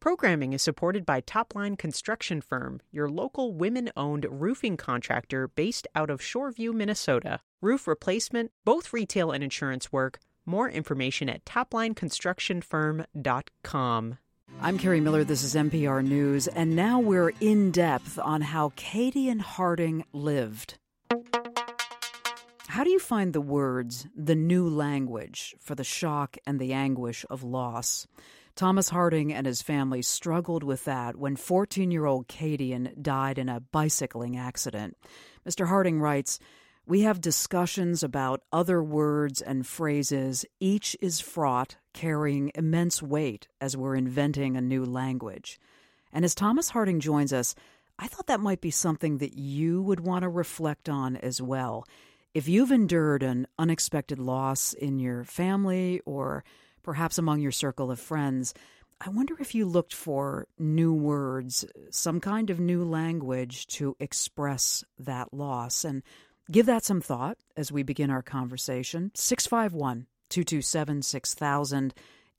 Programming is supported by Topline Construction Firm, your local women-owned roofing contractor based out of Shoreview, Minnesota. Roof replacement, both retail and insurance work. More information at toplineconstructionfirm.com. I'm Carrie Miller. This is NPR News, and now we're in depth on how Kadian Harding lived. How do you find the words, the new language, for the shock and the anguish of loss? Thomas Harding and his family struggled with that when 14-year-old Kadian died in a bicycling accident. Mr. Harding writes, "We have discussions about other words and phrases. Each is fraught, carrying immense weight as we're inventing a new language." And as Thomas Harding joins us, I thought that might be something that you would want to reflect on as well. If you've endured an unexpected loss in your family or perhaps among your circle of friends, I wonder if you looked for new words, some kind of new language to express that loss. And give that some thought as we begin our conversation. 651-227-6000,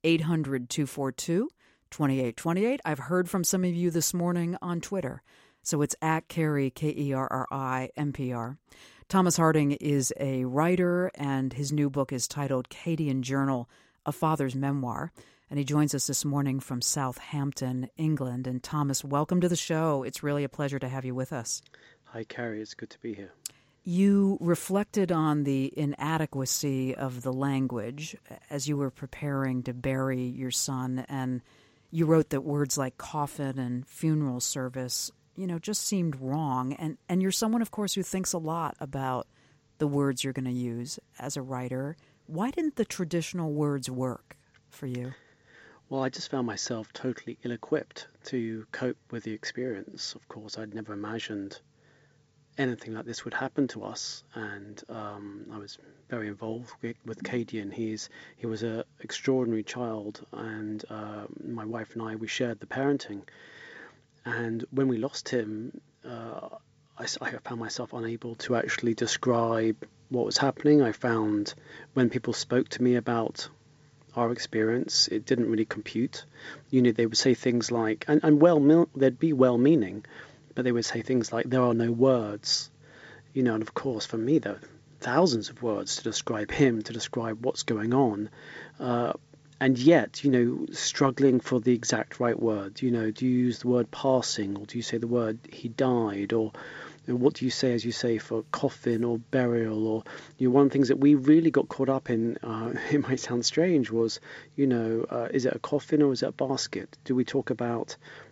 800-242-2828. I've heard from some of you this morning on Twitter. So it's at Kerri, Kerri, NPR. Thomas Harding is a writer, and his new book is titled Kadian Journal, A Father's Memoir. And he joins us this morning from Southampton, England. And Thomas, welcome to the show. It's really a pleasure to have you with us. Hi, Kerri. It's good to be here. You reflected on the inadequacy of the language as you were preparing to bury your son, and you wrote that words like coffin and funeral service, just seemed wrong. And you're someone, of course, who thinks a lot about the words you're going to use as a writer. Why didn't the traditional words work for you? Well, I just found myself totally ill-equipped to cope with the experience. Of course, I'd never imagined anything like this would happen to us, and I was very involved with Kadian. He was an extraordinary child, and my wife and I, we shared the parenting. And when we lost him, I found myself unable to actually describe what was happening. I found when people spoke to me about our experience, it didn't really compute. They would say things like, they'd be well-meaning, but they would say things like, there are no words. And of course, for me, there are thousands of words to describe him, to describe what's going on. And yet, struggling for the exact right word. Do you use the word passing, or do you say the word he died, or what do you say, as you say, for coffin or burial? Or one of the things that we really got caught up in, it might sound strange, was, is it a coffin or is it a basket? Do we talk about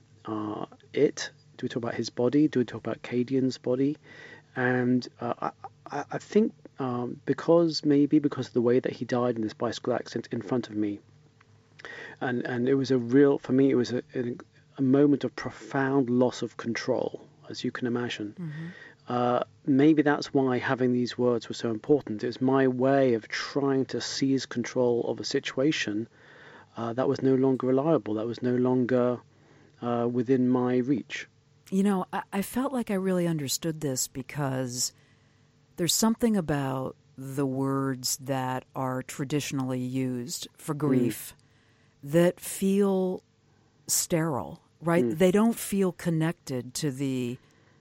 it? Do we talk about his body? Do we talk about Kadian's body? And I think because of the way that he died in this bicycle accident in front of me, and it was for me, it was a moment of profound loss of control, as you can imagine. Mm-hmm. Maybe that's why having these words was so important. It was my way of trying to seize control of a situation that was no longer reliable, that was no longer within my reach. I felt like I really understood this because there's something about the words that are traditionally used for grief that feel sterile, right? They don't feel connected to the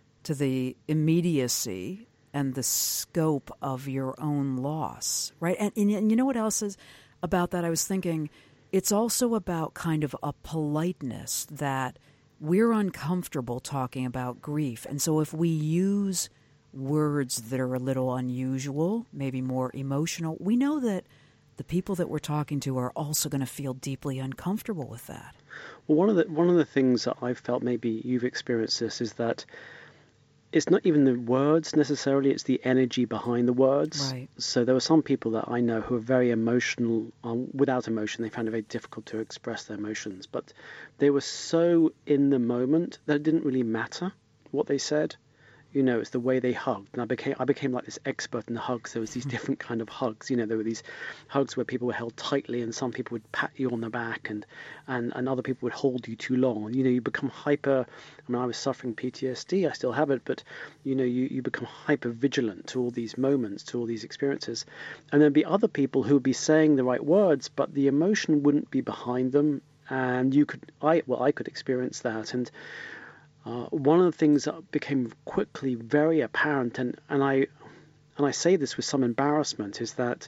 immediacy and the scope of your own loss, right? And you know what else is about that? I was thinking it's also about kind of a politeness that we're uncomfortable talking about grief. And so if we use words that are a little unusual, maybe more emotional, we know that the people that we're talking to are also going to feel deeply uncomfortable with that. Well, one of the things that I've felt, maybe you've experienced this, is that it's not even the words necessarily, it's the energy behind the words. Right. So there were some people that I know who are very emotional. Without emotion, they found it very difficult to express their emotions. But they were so in the moment that it didn't really matter what they said. It's the way they hugged. And I became like this expert in the hugs. There was these different kind of hugs. There were these hugs where people were held tightly, and some people would pat you on the back, and other people would hold you too long. You become hyper. I was suffering PTSD. I still have it, but you become hyper vigilant to all these moments, to all these experiences. And there'd be other people who would be saying the right words, but the emotion wouldn't be behind them. And I could experience that. And one of the things that became quickly very apparent, and I say this with some embarrassment, is that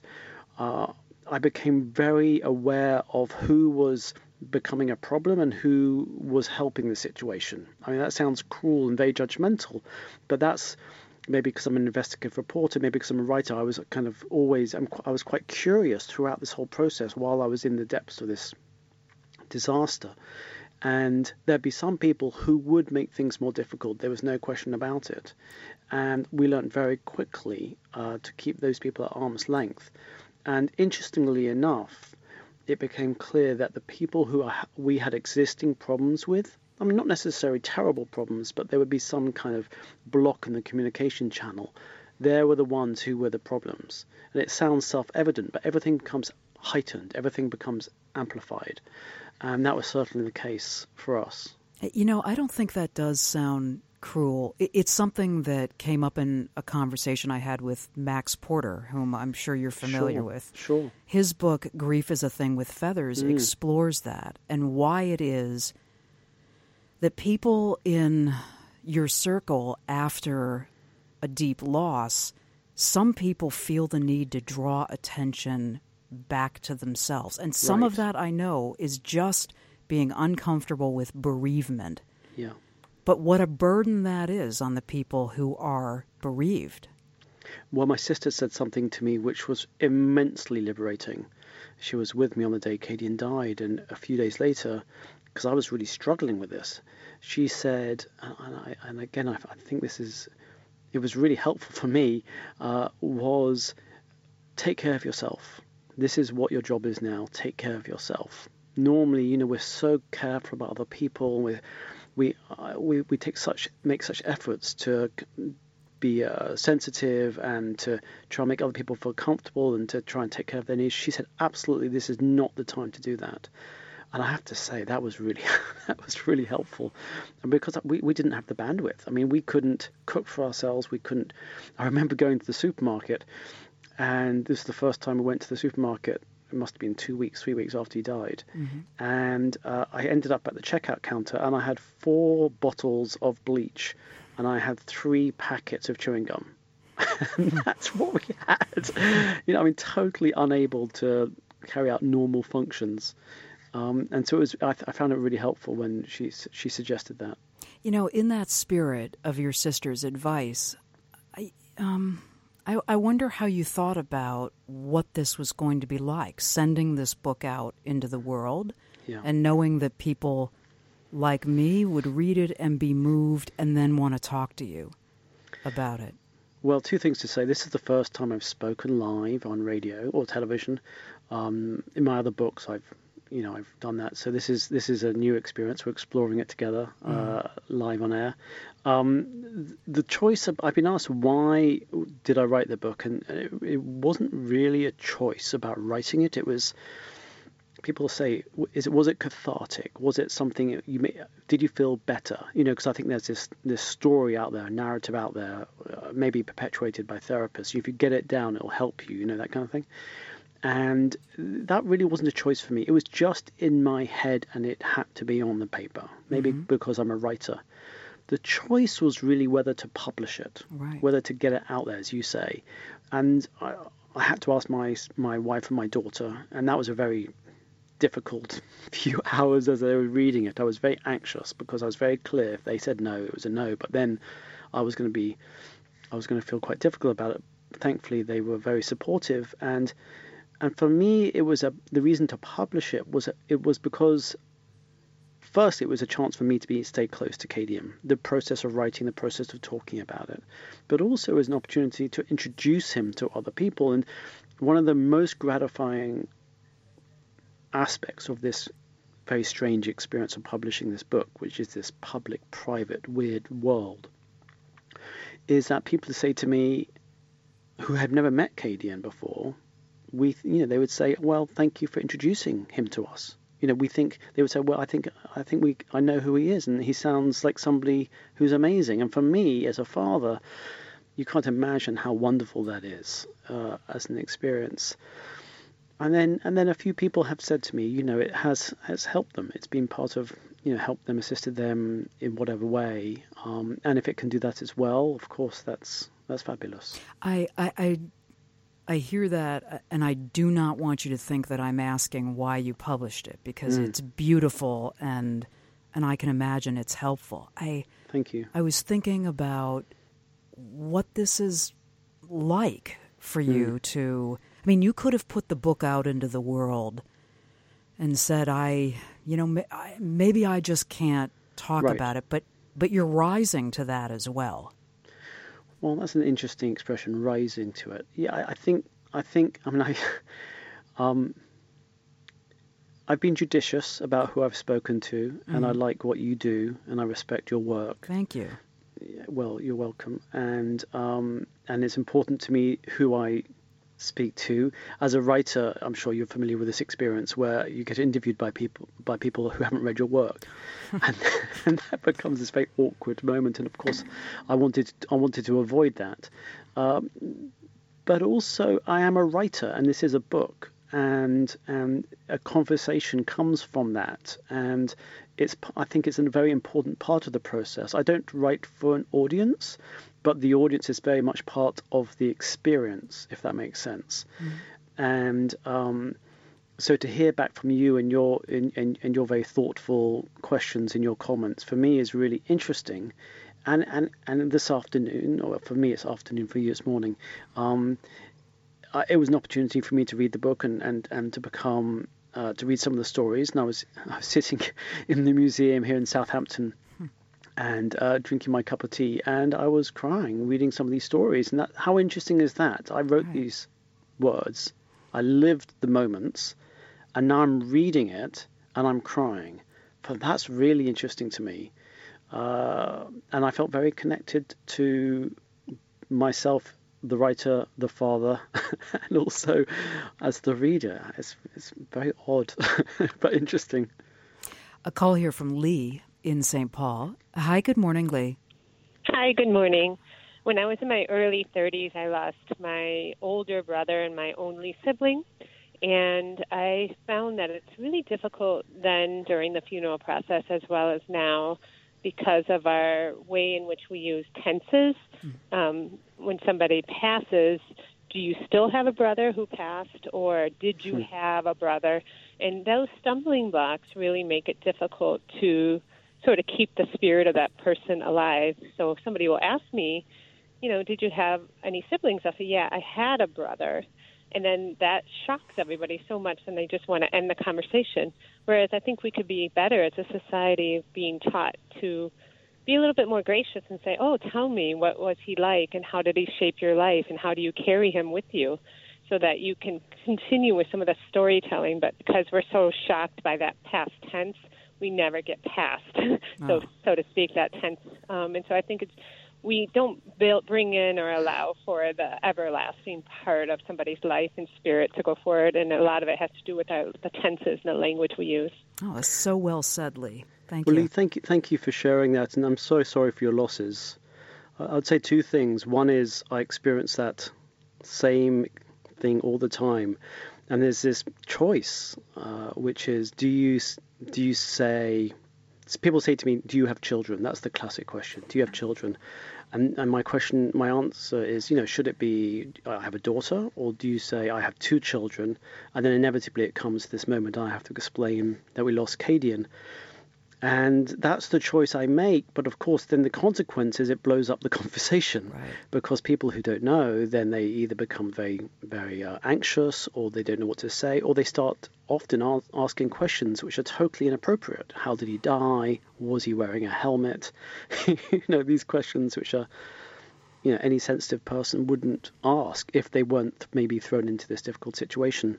I became very aware of who was becoming a problem and who was helping the situation. I mean, that sounds cruel and very judgmental, but that's maybe because I'm an investigative reporter, maybe because I'm a writer. I was kind of I was quite curious throughout this whole process while I was in the depths of this disaster. And there'd be some people who would make things more difficult. There was no question about it. And we learned very quickly to keep those people at arm's length. And interestingly enough, it became clear that the people who we had existing problems with, I mean, not necessarily terrible problems, but there would be some kind of block in the communication channel. They were the ones who were the problems. And it sounds self-evident, but everything becomes heightened. Everything becomes amplified. And that was certainly the case for us. You know, I don't think that does sound cruel. It's something that came up in a conversation I had with Max Porter, whom I'm sure you're familiar with. Sure. His book, Grief is a Thing with Feathers, explores that and why it is that people in your circle after a deep loss, some people feel the need to draw attention back to themselves. And some of that, I know, is just being uncomfortable with bereavement. Yeah. But what a burden that is on the people who are bereaved. Well, my sister said something to me which was immensely liberating. She was with me on the day Kadian died, and a few days later, because I was really struggling with this, she said, and again, I think it was really helpful for me, was take care of yourself. This is what your job is now. Take care of yourself. Normally, you know, we're so careful about other people. We make such efforts to be sensitive and to try and make other people feel comfortable and to try and take care of their needs. She said, absolutely, this is not the time to do that. And I have to say that was really helpful, and because we didn't have the bandwidth. I mean, we couldn't cook for ourselves. I remember going to the supermarket, and this is the first time I went to the supermarket. It must have been 3 weeks after he died. Mm-hmm. And I ended up at the checkout counter, and I had 4 bottles of bleach, and I had 3 packets of chewing gum. And that's what we had. You know, I mean, totally unable to carry out normal functions. And so I found it really helpful when she suggested that. You know, in that spirit of your sister's advice, I wonder how you thought about what this was going to be like, sending this book out into the world, and knowing that people like me would read it and be moved and then want to talk to you about it. Well, 2 things to say. This is the first time I've spoken live on radio or television. In my other books, I've done that. So this is a new experience. We're exploring it together, live on air. The choice I've been asked, why did I write the book? And it wasn't really a choice about writing it. It was, people say, was it cathartic? Was it something did you feel better? You know, because I think there's this story out there, narrative out there, maybe perpetuated by therapists. If you get it down, it'll help you, that kind of thing. And that really wasn't a choice for me. It was just in my head, and it had to be on the paper, maybe because I'm a writer. The choice was really whether to publish it, whether to get it out there, as you say. And I had to ask my wife and my daughter, and that was a very difficult few hours as they were reading it. I was very anxious because I was very clear if they said no, it was a no. But then I was going to feel quite difficult about it. Thankfully, they were very supportive, and for me, it was the reason to publish it was because, first, it was a chance for me to stay close to Kadian, the process of writing, the process of talking about it, but also it was an opportunity to introduce him to other people. And one of the most gratifying aspects of this very strange experience of publishing this book, which is this public-private weird world, is that people say to me who had never met Kadian before, they would say, well, thank you for introducing him to us. They would say, well, I know who he is, and he sounds like somebody who's amazing. And for me, as a father, you can't imagine how wonderful that is as an experience. then a few people have said to me, it has helped them. It's been part of, helped them, assisted them in whatever way. And if it can do that as well, of course, that's fabulous. I hear that, and I do not want you to think that I'm asking why you published it, because it's beautiful and I can imagine it's helpful. Thank you. I was thinking about what this is like for you to... I mean, you could have put the book out into the world and said, maybe I just can't talk about it, but you're rising to that as well. Well, that's an interesting expression, rising to it. Yeah, I think. I've been judicious about who I've spoken to, and I like what you do, and I respect your work. Thank you. Well, you're welcome. And it's important to me who I speak to. As a writer, I'm sure you're familiar with this experience where you get interviewed by people who haven't read your work, and that becomes this very awkward moment. And of course, I wanted to avoid that. But also, I am a writer, and this is a book, and a conversation comes from that, and I think it's a very important part of the process. I don't write for an audience, but the audience is very much part of the experience, if that makes sense. And so to hear back from you and your very thoughtful questions in your comments, for me, is really interesting. And this afternoon, or for me it's afternoon, for you it's morning, it was an opportunity for me to read the book and to become to read some of the stories. And I was sitting in the museum here in Southampton and drinking my cup of tea, and I was crying reading some of these stories. And how interesting is that? I wrote these words, I lived the moments, and now I'm reading it and I'm crying. But that's really interesting to me. And I felt very connected to myself, the writer, the father, and also as the reader. It's very odd, but interesting. A call here from Lee in St. Paul. Hi, good morning, Lee. Hi, good morning. When I was in my early 30s, I lost my older brother and my only sibling. And I found that it's really difficult then during the funeral process as well as now, because of our way in which we use tenses. When somebody passes, do you still have a brother who passed, or did you have a brother? And those stumbling blocks really make it difficult to sort of keep the spirit of that person alive. So if somebody will ask me, did you have any siblings? I'll say, yeah, I had a brother. And then that shocks everybody so much, and they just want to end the conversation. Whereas I think we could be better as a society being taught to be a little bit more gracious and say, oh, tell me, what was he like, and how did he shape your life, and how do you carry him with you, so that you can continue with some of the storytelling. But because we're so shocked by that past tense, we never get past, so to speak, that tense. And so I think we don't bring in or allow for the everlasting part of somebody's life and spirit to go forward, and a lot of it has to do with the tenses and the language we use. Oh, that's so well said, Lee. Thank you. Lee, thank you for sharing that, and I'm so sorry for your losses. I'd say two things. One is I experience that same thing all the time, and there's this choice, which is do you say... People say to me, do you have children? That's the classic question. Do you have children? And my answer is, should it be I have a daughter, or do you say I have two children? And then inevitably it comes to this moment I have to explain that we lost Cadian. And that's the choice I make. But of course, then the consequence is it blows up the conversation, because people who don't know, then they either become very, very anxious, or they don't know what to say, or they start often asking questions which are totally inappropriate. How did he die? Was he wearing a helmet? These questions which are, any sensitive person wouldn't ask if they weren't maybe thrown into this difficult situation.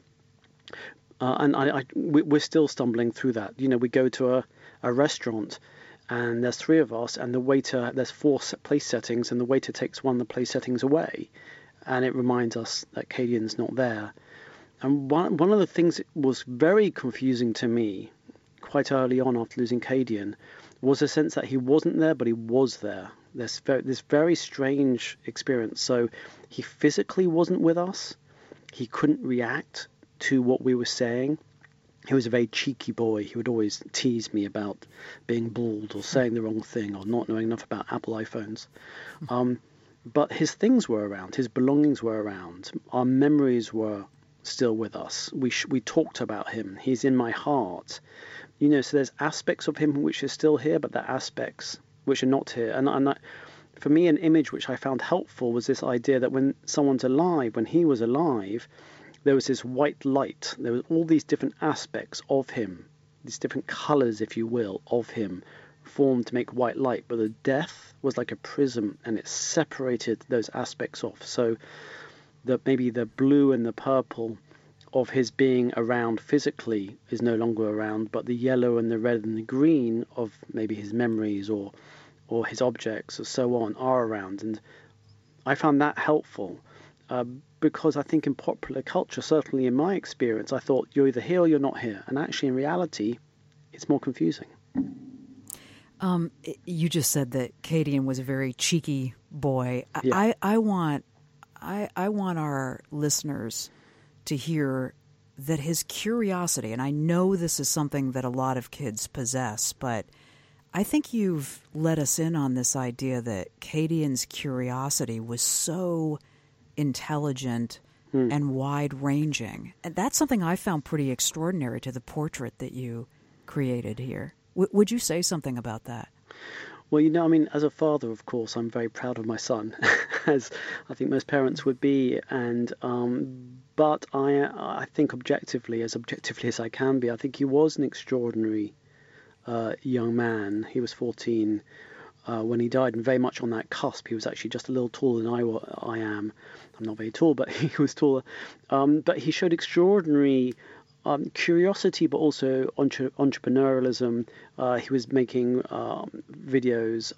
And we're still stumbling through that. We go to a restaurant, and there's three of us, and the waiter, there's four place settings, and the waiter takes one of the place settings away, and it reminds us that Cadian's not there. And one of the things that was very confusing to me quite early on after losing Cadian was a sense that he wasn't there, but he was there. This very strange experience. So he physically wasn't with us. He couldn't react to what we were saying. He was a very cheeky boy. He would always tease me about being bald or saying the wrong thing or not knowing enough about Apple iPhones. But his things were around. His belongings were around. Our memories were still with us. We talked about him. He's in my heart. So there's aspects of him which are still here, but there are aspects which are not here. And for me, an image which I found helpful was this idea that when someone's alive, when he was alive, there was this white light. There was all these different aspects of him, these different colors, if you will, of him, formed to make white light. But the death was like a prism, and it separated those aspects off. So maybe the blue and the purple of his being around physically is no longer around, but the yellow and the red and the green of maybe his memories or his objects or so on are around. And I found that helpful. Because I think in popular culture, certainly in my experience, I thought you're either here or you're not here. And actually, in reality, it's more confusing. You just said that Kadian was a very cheeky boy. Yeah. I want our listeners to hear that his curiosity, and I know this is something that a lot of kids possess, but I think you've let us in on this idea that Kadian's curiosity was so intelligent and wide-ranging. And that's something I found pretty extraordinary to the portrait that you created here. Would you say something about that? Well, as a father, of course, I'm very proud of my son, as I think most parents would be. And but I think objectively as I can be, I think he was an extraordinary young man. He was 14 when he died, and very much on that cusp. He was actually just a little taller than I am. I'm not very tall, but he was taller. But he showed extraordinary curiosity, but also entrepreneurialism. He was making videos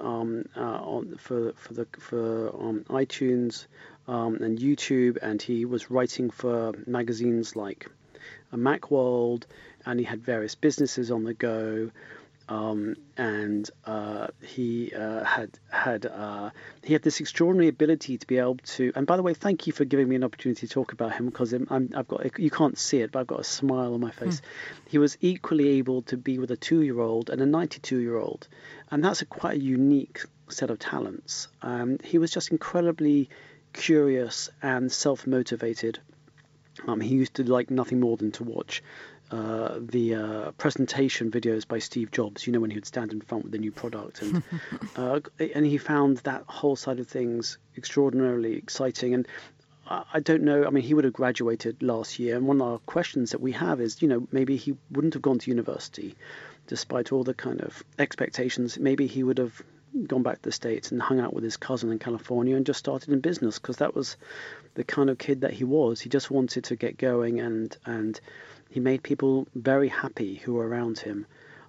for iTunes and YouTube, and he was writing for magazines like Macworld, and he had various businesses on the go. And he had this extraordinary ability to be able to. And by the way, thank you for giving me an opportunity to talk about him, because you can't see it, but I've got a smile on my face. He was equally able to be with a 2-year-old and a 92-year-old, and that's quite a unique set of talents. He was just incredibly curious and self-motivated. He used to like nothing more than to watch the presentation videos by Steve Jobs, when he would stand in front with the new product, and and he found that whole side of things extraordinarily exciting. And I don't know, he would have graduated last year, and one of our questions that we have is, maybe he wouldn't have gone to university despite all the kind of expectations. Maybe he would have gone back to the States and hung out with his cousin in California and just started in business, because that was the kind of kid that he was. He just wanted to get going, and he made people very happy who were around him.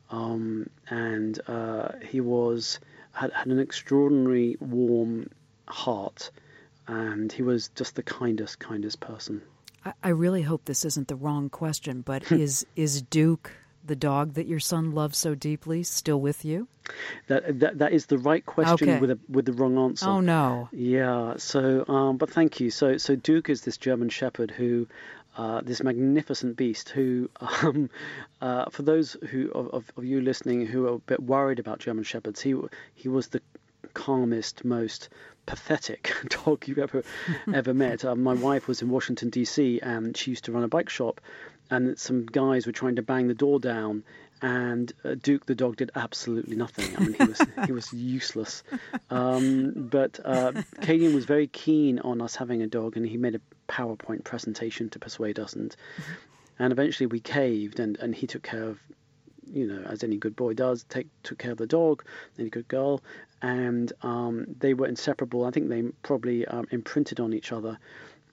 And he had an extraordinary warm heart, and he was just the kindest person. I really hope this isn't the wrong question, but is Duke, the dog that your son loves so deeply, still with you? That is the right question. Okay. with the wrong answer. Oh no. Yeah. So, but thank you. So Duke is this German Shepherd who, this magnificent beast who, for those of you listening who are a bit worried about German Shepherds, he was the calmest, most pathetic dog you've ever met. My wife was in Washington D.C. and she used to run a bike shop, and some guys were trying to bang the door down, and Duke the dog did absolutely nothing. He was useless. But Kadian was very keen on us having a dog, and he made a PowerPoint presentation to persuade us, and eventually we caved, and he took care of, as any good boy does, took care of the dog, any good girl, and they were inseparable. I think they probably imprinted on each other.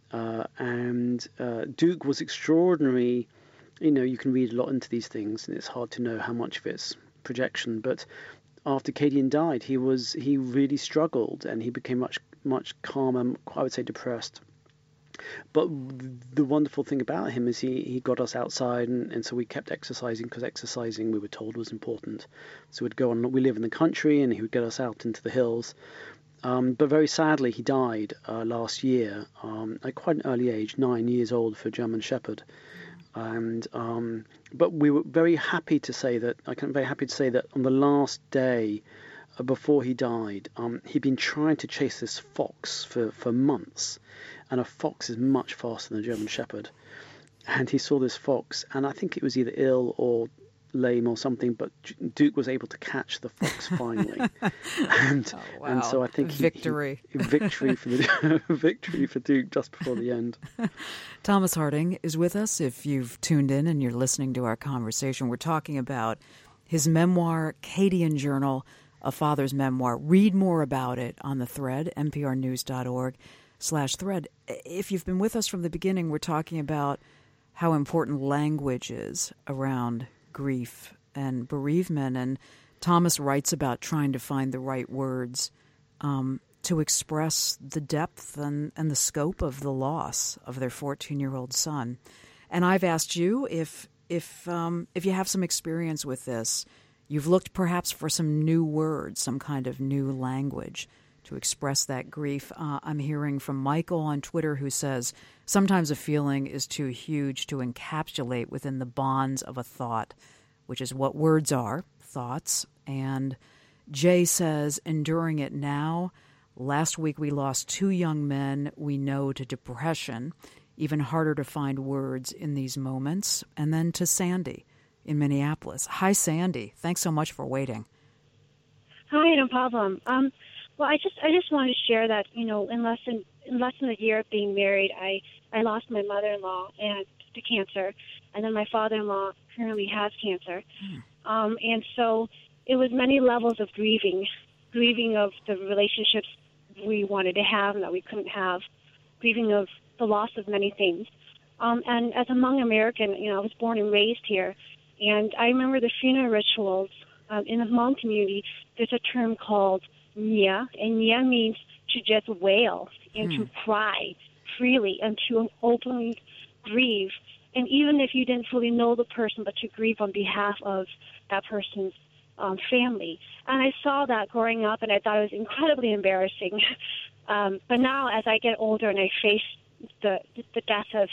And Duke was extraordinary. You can read a lot into these things, and it's hard to know how much of it's projection. But after Kadian died, he really struggled, and he became much calmer, I would say depressed. But the wonderful thing about him is he got us outside, and so we kept exercising, because exercising, we were told, was important. So we'd go on. We live in the country, and he would get us out into the hills. But very sadly, he died last year at quite an early age, 9 years old for a German Shepherd. And but we were very happy to say that on the last day before he died, he'd been trying to chase this fox for months, and a fox is much faster than a German Shepherd. And he saw this fox, and I think it was either ill or lame or something, but Duke was able to catch the fox finally. And so I think victory for Duke just before the end. Thomas Harding is with us. If you've tuned in and you're listening to our conversation, we're talking about his memoir, Cadian Journal, A Father's Memoir. Read more about it on the thread, nprnews.org/thread. If you've been with us from the beginning, we're talking about how important language is around grief and bereavement. And Thomas writes about trying to find the right words to express the depth and the scope of the loss of their 14-year-old son. And I've asked you if you have some experience with this, you've looked perhaps for some new words, some kind of new language to express that grief. I'm hearing from Michael on Twitter who says, sometimes a feeling is too huge to encapsulate within the bonds of a thought, which is what words are, thoughts. And Jay says, enduring it now. Last week we lost 2 young men we know to depression. Even harder to find words in these moments. And then to Sandy in Minneapolis. Hi, Sandy. Thanks so much for waiting. Hi, no problem. Well, I just wanted to share that, in less than a year of being married, I lost my mother-in-law to cancer, and then my father-in-law currently has cancer. And so it was many levels of grieving of the relationships we wanted to have and that we couldn't have, grieving of the loss of many things. And as a Hmong American, I was born and raised here, and I remember the funeral rituals. In the Hmong community, there's a term called Nia, and Nia means to just wail and to cry freely and to openly grieve. And even if you didn't fully know the person, but to grieve on behalf of that person's family. And I saw that growing up, and I thought it was incredibly embarrassing. But now, as I get older and I face the death of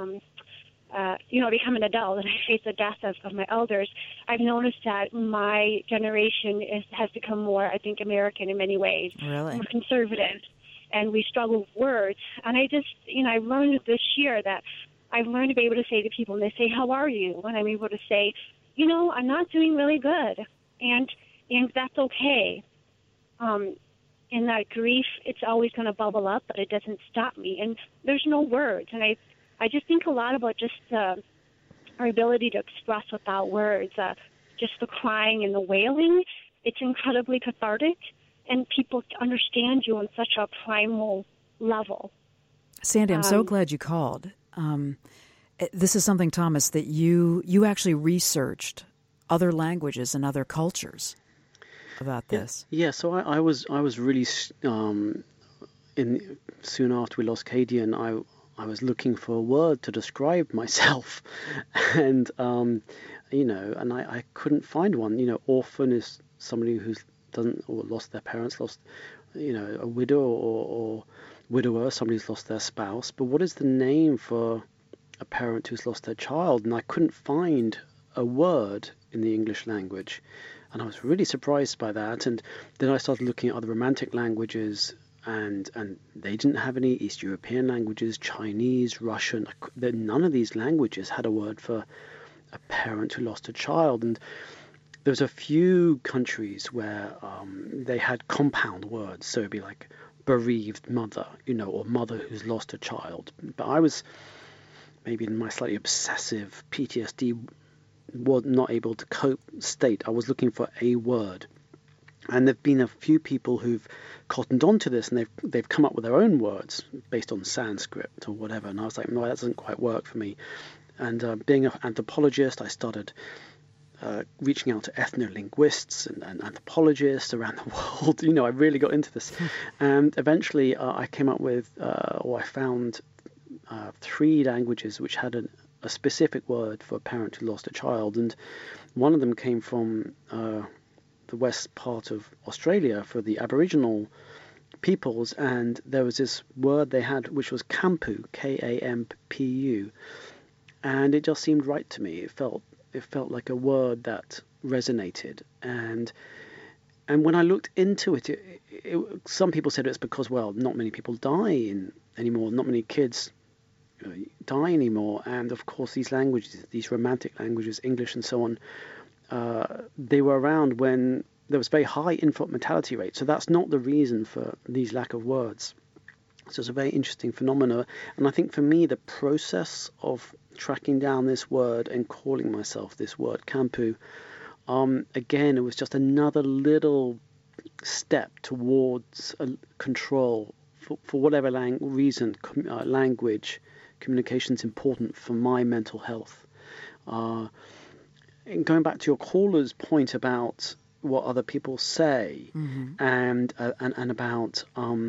become an adult and I face the death of my elders, I've noticed that my generation has become more, I think, American in many ways. Really? More conservative. And we struggle with words. And I just, I learned this year that I've learned to be able to say to people, and they say, how are you? And I'm able to say, I'm not doing really good. And that's okay. In that grief, it's always going to bubble up, but it doesn't stop me. And there's no words. And I just think a lot about just our ability to express without words, just the crying and the wailing. It's incredibly cathartic, and people understand you on such a primal level. Sandy, I'm so glad you called. This is something, Thomas, that you actually researched other languages and other cultures about this. Yeah, so I was really soon after we lost Cadian, I was looking for a word to describe myself, and and I couldn't find one. Orphan is somebody who lost their parents, lost a widow or widower, somebody who's lost their spouse. But what is the name for a parent who's lost their child? And I couldn't find a word in the English language, and I was really surprised by that. And then I started looking at other Romantic languages. And they didn't have any East European languages, Chinese, Russian. None of these languages had a word for a parent who lost a child. And there was a few countries where they had compound words. So it'd be like bereaved mother, or mother who's lost a child. But I was, maybe in my slightly obsessive PTSD, was not able to cope state. I was looking for a word. And there've been a few people who've cottoned onto this, and they've come up with their own words based on Sanskrit or whatever. And I was like, no, that doesn't quite work for me. And being an anthropologist, I started reaching out to ethnolinguists and anthropologists around the world. I really got into this. And eventually I came up with, I found 3 languages which had a specific word for a parent who lost a child. And one of them came from the west part of Australia for the Aboriginal peoples, and there was this word they had which was kampu, Kampu, and it just seemed right to me. It felt like a word that resonated, and when I looked into it, some people said it's because, well, not many people die anymore, not many kids die anymore, and of course these languages, these romantic languages, English and so on, they were around when there was very high infant mortality rate. So that's not the reason for these lack of words. So it's a very interesting phenomenon. And I think for me, the process of tracking down this word and calling myself this word, Kampu, again, it was just another little step towards control for whatever reason. Language, communication is important for my mental health. And going back to your caller's point about what other people say, and about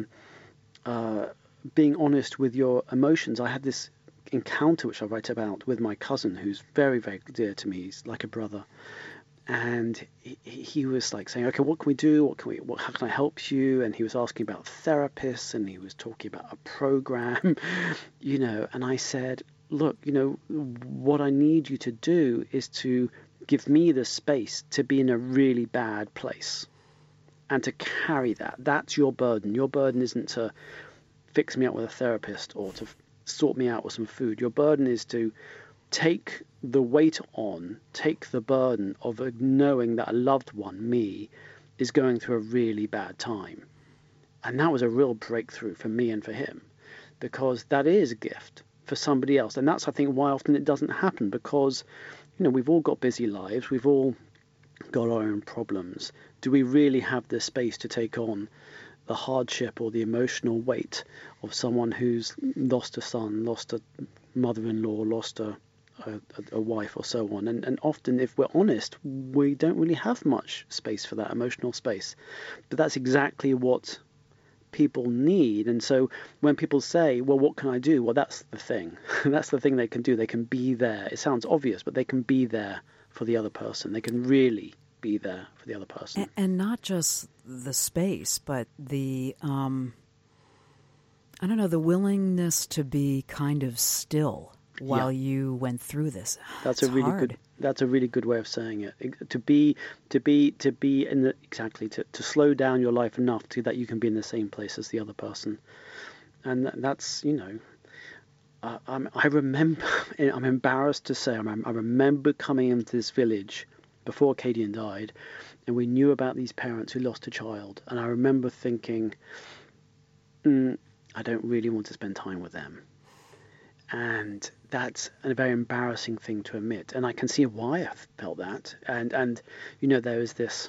being honest with your emotions. I had this encounter, which I write about, with my cousin, who's very, very dear to me. He's like a brother. And he was like saying, okay, what can we do? How can I help you? And he was asking about therapists, and he was talking about a program, and I said, look, what I need you to do is to give me the space to be in a really bad place and to carry that. That's your burden. Your burden isn't to fix me up with a therapist or to sort me out with some food. Your burden is to take the weight on, take the burden of knowing that a loved one, me, is going through a really bad time. And that was a real breakthrough for me and for him, because that is a gift for somebody else. And that's, I think, why often it doesn't happen, because, we've all got busy lives. We've all got our own problems. Do we really have the space to take on the hardship or the emotional weight of someone who's lost a son, lost a mother-in-law, lost a wife or so on? And often, if we're honest, we don't really have much space for that emotional space. But that's exactly what people need. And so when people say, well, what can I do? Well, that's the thing. That's the thing they can do. They can be there. It sounds obvious, but they can be there for the other person. They can really be there for the other person. And not just the space, but the, the willingness to be kind of still while you went through this. That's a really good way of saying it. To be in the, exactly, to slow down your life enough that you can be in the same place as the other person. And that's, I remember, I'm embarrassed to say, I remember coming into this village before Kadian died, and we knew about these parents who lost a child. And I remember thinking, I don't really want to spend time with them. And that's a very embarrassing thing to admit. And I can see why I felt that. And there was this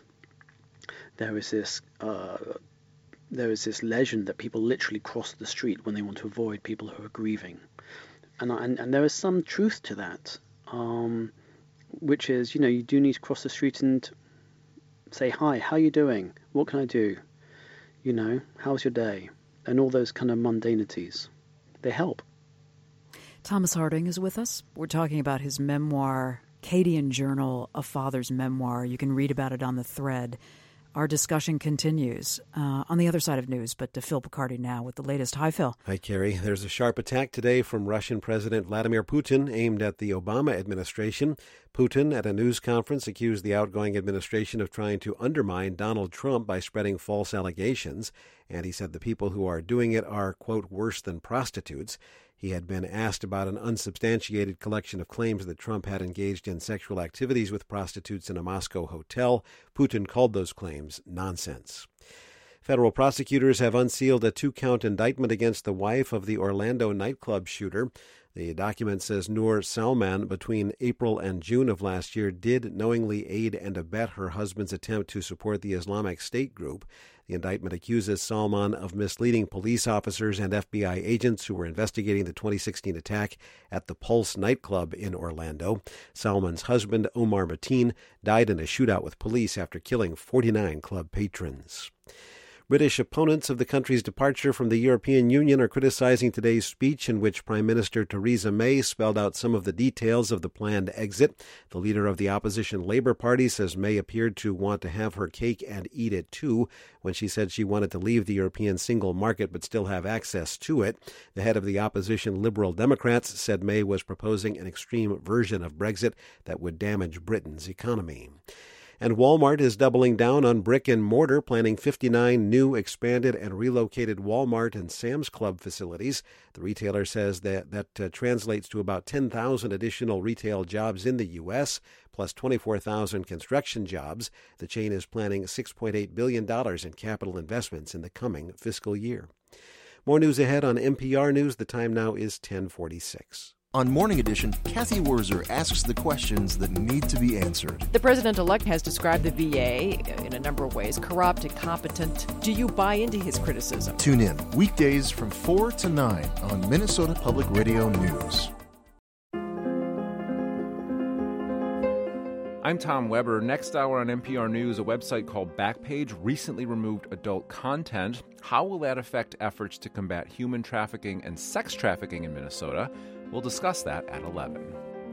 legend that people literally cross the street when they want to avoid people who are grieving. And there is some truth to that, which is, you do need to cross the street and say, hi, how are you doing? What can I do? How's your day? And all those kind of mundanities, they help. Thomas Harding is with us. We're talking about his memoir, Kadian Journal, A Father's Memoir. You can read about it on the thread. Our discussion continues on the other side of news, but to Phil Picardi now with the latest. Hi, Phil. Hi, Carrie. There's a sharp attack today from Russian President Vladimir Putin aimed at the Obama administration. Putin, at a news conference, accused the outgoing administration of trying to undermine Donald Trump by spreading false allegations, and he said the people who are doing it are, quote, worse than prostitutes. He had been asked about an unsubstantiated collection of claims that Trump had engaged in sexual activities with prostitutes in a Moscow hotel. Putin called those claims nonsense. Federal prosecutors have unsealed a 2-count indictment against the wife of the Orlando nightclub shooter. The document says Noor Salman, between April and June of last year, did knowingly aid and abet her husband's attempt to support the Islamic State group. The indictment accuses Salman of misleading police officers and FBI agents who were investigating the 2016 attack at the Pulse nightclub in Orlando. Salman's husband, Omar Mateen, died in a shootout with police after killing 49 club patrons. British opponents of the country's departure from the European Union are criticizing today's speech in which Prime Minister Theresa May spelled out some of the details of the planned exit. The leader of the opposition Labour Party says May appeared to want to have her cake and eat it too when she said she wanted to leave the European single market but still have access to it. The head of the opposition Liberal Democrats said May was proposing an extreme version of Brexit that would damage Britain's economy. And Walmart is doubling down on brick and mortar, planning 59 new, expanded, and relocated Walmart and Sam's Club facilities. The retailer says that translates to about 10,000 additional retail jobs in the U.S., plus 24,000 construction jobs. The chain is planning $6.8 billion in capital investments in the coming fiscal year. More news ahead on NPR News. The time now is 10:46. On Morning Edition, Kathy Wurzer asks the questions that need to be answered. The president-elect has described the VA in a number of ways: corrupt, incompetent. Do you buy into his criticism? Tune in weekdays from 4 to 9 on Minnesota Public Radio News. I'm Tom Weber. Next hour on NPR News, a website called Backpage recently removed adult content. How will that affect efforts to combat human trafficking and sex trafficking in Minnesota? We'll discuss that at 11.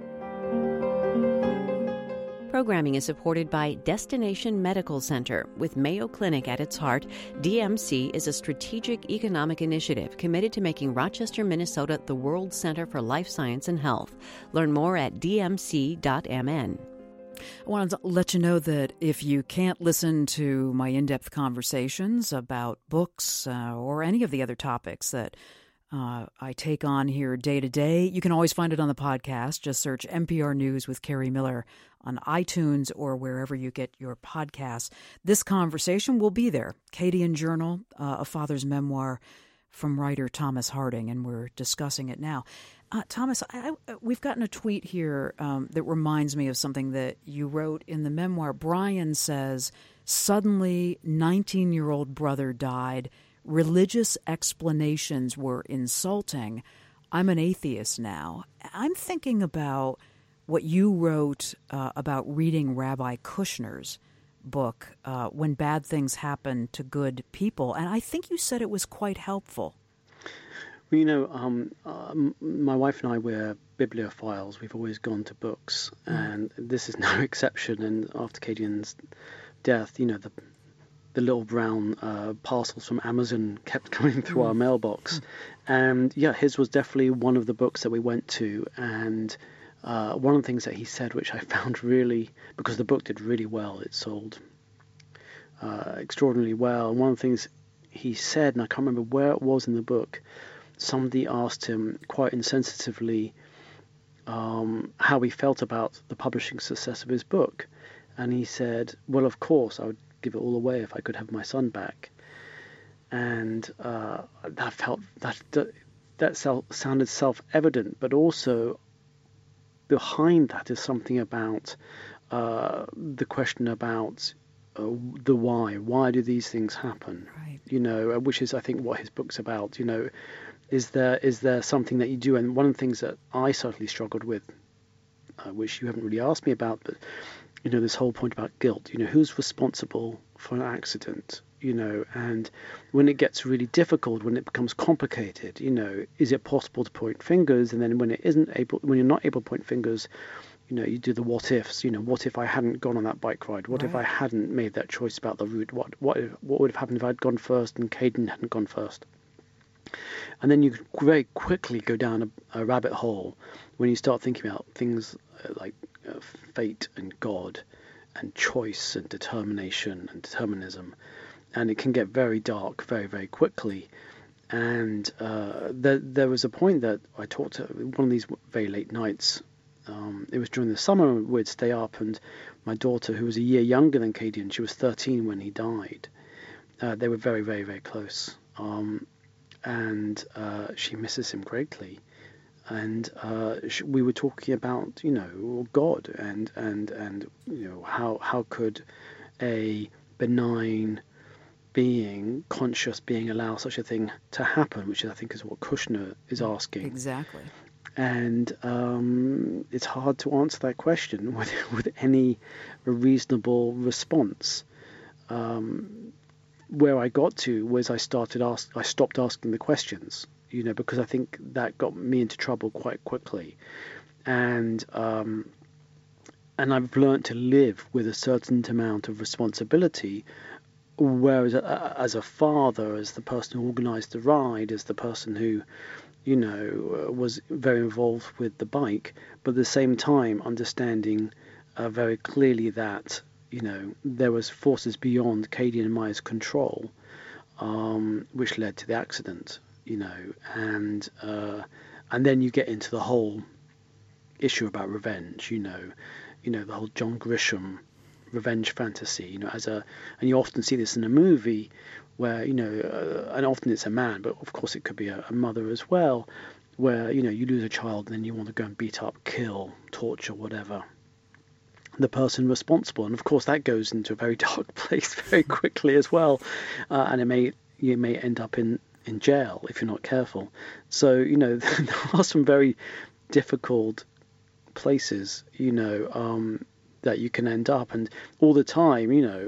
Programming is supported by Destination Medical Center. With Mayo Clinic at its heart, DMC is a strategic economic initiative committed to making Rochester, Minnesota, the world center for life science and health. Learn more at dmc.mn. I wanted to let you know that if you can't listen to my in-depth conversations about books or any of the other topics that I take on here day to day, you can always find it on the podcast. Just search NPR News with Carrie Miller on iTunes or wherever you get your podcasts. This conversation will be there. Cadian Journal, a father's memoir from writer Thomas Harding, and we're discussing it now. Thomas, we've gotten a tweet here that reminds me of something that you wrote in the memoir. Brian says, suddenly 19-year-old brother died. Religious explanations were insulting. I'm an atheist now. I'm thinking about what you wrote about reading Rabbi Kushner's book, When Bad Things Happen to Good People, and I think you said it was quite helpful. Well, you know, my wife and I, we're bibliophiles. We've always gone to books, and this is no exception. And after Cadian's death, you know, the little brown parcels from Amazon kept coming through our mailbox. And yeah, his was definitely one of the books that we went to. And one of the things that he said, which I found really, because the book did really well, it sold extraordinarily well. And one of the things he said, and I can't remember where it was in the book, somebody asked him quite insensitively how he felt about the publishing success of his book. And he said, well, of course, I would give it all away if I could have my son back. And that sounded self-evident, but also behind that is something about the question about the why. Why do these things happen? Right. You know, which is, I think, what his book's about. You know, is there something that you do? And one of the things that I certainly struggled with, which you haven't really asked me about, but you know, this whole point about guilt, you know, who's responsible for an accident, you know, and when it gets really difficult, when it becomes complicated, you know, is it possible to point fingers? And then when you're not able to point fingers, you know, you do the what ifs, you know, what if I hadn't gone on that bike ride? What if I hadn't made that choice about the route? What would have happened if I'd gone first and Caden hadn't gone first? And then you very quickly go down a rabbit hole when you start thinking about things like fate and God and choice and determination and determinism, and it can get very dark very, very quickly. And there was a point that I talked to one of these very late nights. It was during the summer. We'd stay up, and my daughter, who was a year younger than Cadian, she was 13 when he died. They were very, very, very close, and she misses him greatly. And we were talking about, you know, God and you know, how could a benign being, conscious being, allow such a thing to happen, which I think is what Kushner is asking. Exactly. And it's hard to answer that question with any reasonable response. where I got to was I stopped asking the questions, because I think that got me into trouble quite quickly. And I've learned to live with a certain amount of responsibility, whereas as a father, as the person who organised the ride, as the person who, was very involved with the bike, but at the same time understanding very clearly that, there was forces beyond Katie and Maya's control, which led to the accident, and then you get into the whole issue about revenge, the whole John Grisham revenge fantasy, and you often see this in a movie where, and often it's a man, but of course it could be a mother as well, where, you lose a child and then you want to go and beat up, kill, torture, whatever, the person responsible. And of course that goes into a very dark place very quickly as well, and you may end up in jail if you're not careful. So, there are some very difficult places, that you can end up, and all the time,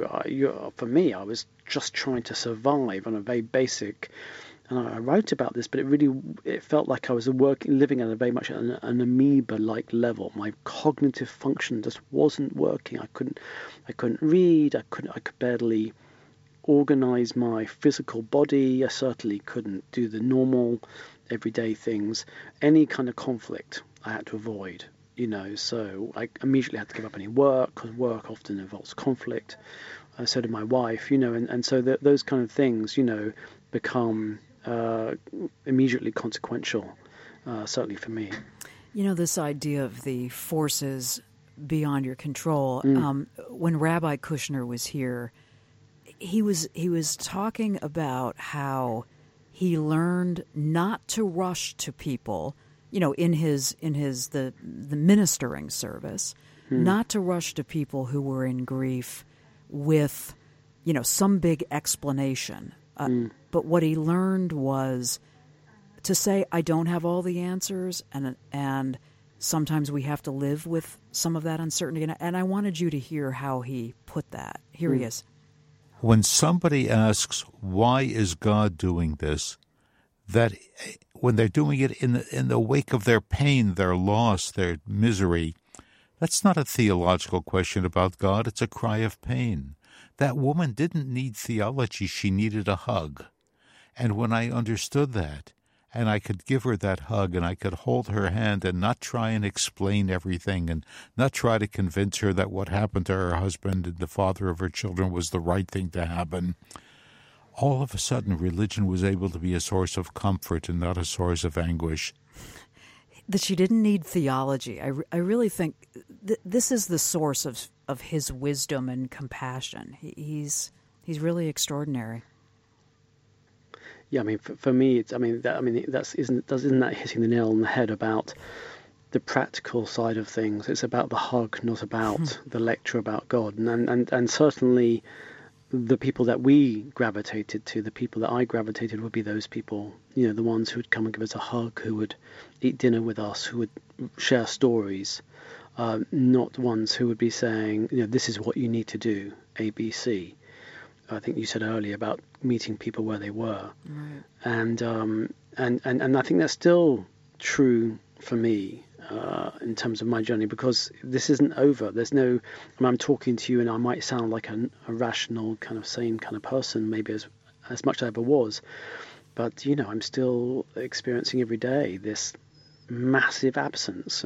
for me, I was just trying to survive on a very basic, and I wrote about this, but it felt like I was living at a very much an amoeba-like level. My cognitive function just wasn't working. I couldn't read. I could barely organize my physical body. I certainly couldn't do the normal everyday things. Any kind of conflict I had to avoid. So I immediately had to give up any work, because work often involves conflict. So did my wife, and so those kind of things, become immediately consequential, certainly for me. This idea of the forces beyond your control. When Rabbi Kushner was here, he was talking about how he learned not to rush to people, in the ministering service, not to rush to people who were in grief with, some big explanation. But what he learned was to say, I don't have all the answers, and sometimes we have to live with some of that uncertainty. And I wanted you to hear how he put that. Here he is. When somebody asks, why is God doing this, that when they're doing it in the wake of their pain, their loss, their misery, that's not a theological question about God. It's a cry of pain. That woman didn't need theology. She needed a hug. And when I understood that, and I could give her that hug, and I could hold her hand and not try and explain everything, and not try to convince her that what happened to her husband and the father of her children was the right thing to happen, all of a sudden religion was able to be a source of comfort and not a source of anguish. That she didn't need theology. I really think this is the source of his wisdom and compassion. He's really extraordinary. Yeah, for me, isn't that hitting the nail on the head about the practical side of things? It's about the hug, not about the lecture about God, and certainly the people that we gravitated to, the people that I gravitated would be those people, the ones who would come and give us a hug, who would eat dinner with us, who would share stories, not ones who would be saying, this is what you need to do, A, B, C. I think you said earlier about meeting people where they were. Right. And I think that's still true for me in terms of my journey, because this isn't over. There's no, I'm talking to you and I might sound like a rational, kind of sane kind of person, maybe as much as I ever was. But, I'm still experiencing every day this massive absence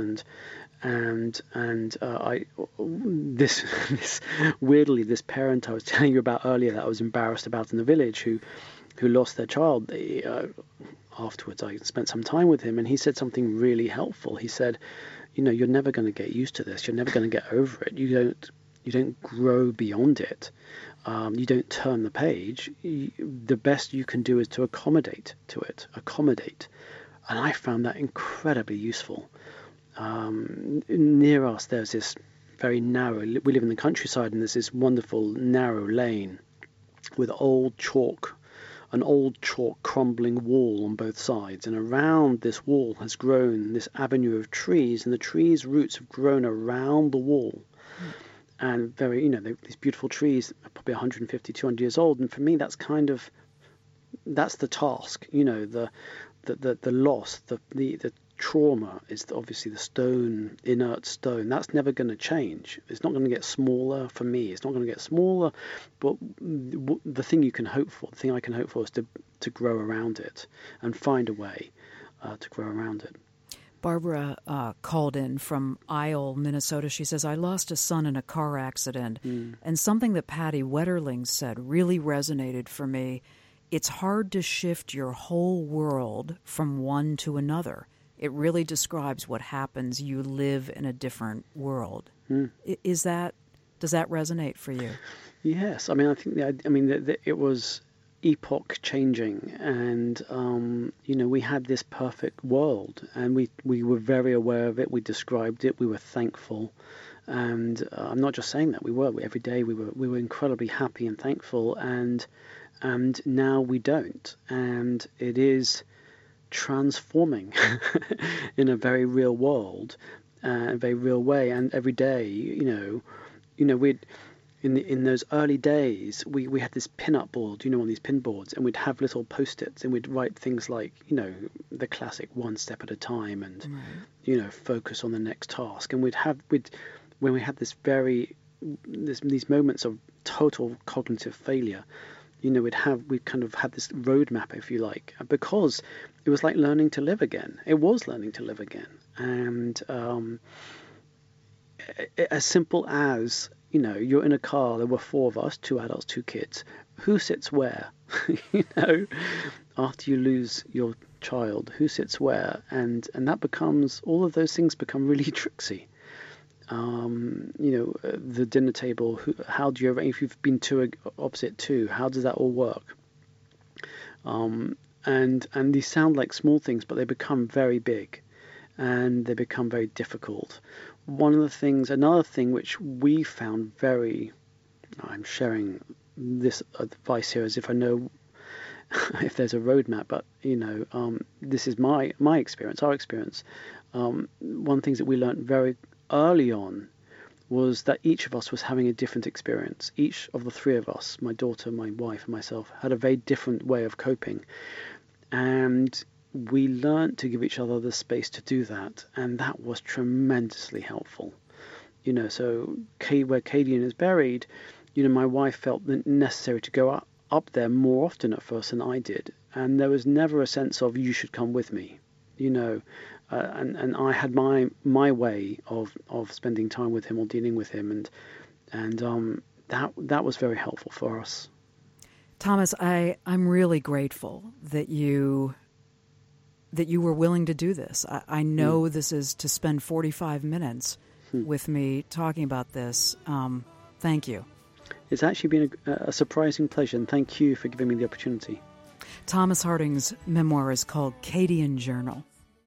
this weirdly, this parent I was telling you about earlier that I was embarrassed about in the village who lost their child, afterwards I spent some time with him, and he said something really helpful. He said, you're never going to get used to this. You're never going to get over it. You don't grow beyond it. You don't turn the page. The best you can do is to accommodate to it. And I found that incredibly useful. Near us, there's this very narrow, we live in the countryside, and there's this wonderful narrow lane with an old chalk crumbling wall on both sides, and around this wall has grown this avenue of trees, and the trees' roots have grown around the wall. and very, you know, these beautiful trees are probably 150, 200 years old. And for me, that's the task, you know, the loss, the trauma is obviously the stone, inert stone. That's never going to change. It's not going to get smaller for me. It's not going to get smaller. But the thing you can hope for, the thing I can hope for, is to grow around it and find a way to grow around it. Barbara called in from Isle, Minnesota. She says, I lost a son in a car accident, and something that Patty Wetterling said really resonated for me. It's hard to shift your whole world from one to another. It really describes what happens. You live in a different world. Does that resonate for you? Yes. I mean, I think it was epoch changing, and you know, we had this perfect world, and we were very aware of it. We described it. We were thankful, and I'm not just saying that. Every day we were incredibly happy and thankful, and now we don't, and it is transforming in a very real world, a very real way. And every day, you know, we'd in those early days, we had this pin-up board, you know, on these pin boards, and we'd have little post-its, and we'd write things like, you know, the classic one step at a time, and you know, focus on the next task. And when we had these moments of total cognitive failure, you know, we'd kind of had this roadmap, if you like, because it was like learning to live again. It was learning to live again. And as simple as, you know, you're in a car, there were 4 of us, 2 adults, 2 kids. Who sits where? You know, after you lose your child, who sits where? And that becomes, all of those things become really tricksy. You know, the dinner table, how do you arrange, if you've been opposite two, how does that all work? And these sound like small things, but they become very big, and they become very difficult. Another thing which we found I'm sharing this advice here as if I know if there's a roadmap, but you know, this is my experience, our experience. One of the things that we learned very early on was that each of us was having a different experience. Each of the 3 of us, my daughter, my wife, and myself, had a very different way of coping. And we learned to give each other the space to do that. And that was tremendously helpful. You know, so where Cadian is buried, you know, my wife felt necessary to go up there more often at first than I did. And there was never a sense of, you should come with me, you know. And I had my way of spending time with him or dealing with him, and that was very helpful for us. Thomas, I'm really grateful that you were willing to do this. I know this is to spend 45 minutes with me talking about this. Thank you. It's actually been a surprising pleasure, and thank you for giving me the opportunity. Thomas Harding's memoir is called Cadian Journal.